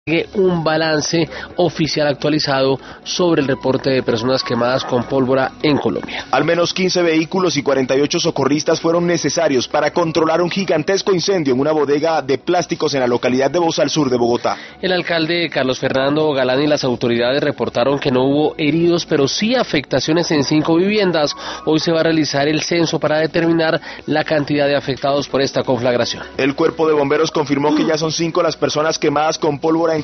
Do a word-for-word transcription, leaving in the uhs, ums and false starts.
un balance oficial actualizado sobre el reporte de personas quemadas con pólvora en Colombia. Al menos quince vehículos y cuarenta y ocho socorristas fueron necesarios para controlar un gigantesco incendio en una bodega de plásticos en la localidad de Bosa, al sur de Bogotá. El alcalde Carlos Fernando Galán y las autoridades reportaron que no hubo heridos, pero sí afectaciones en cinco viviendas. Hoy se va a realizar el censo para determinar la cantidad de afectados por esta conflagración. El cuerpo de bomberos confirmó que ya son cinco las personas quemadas con pólvora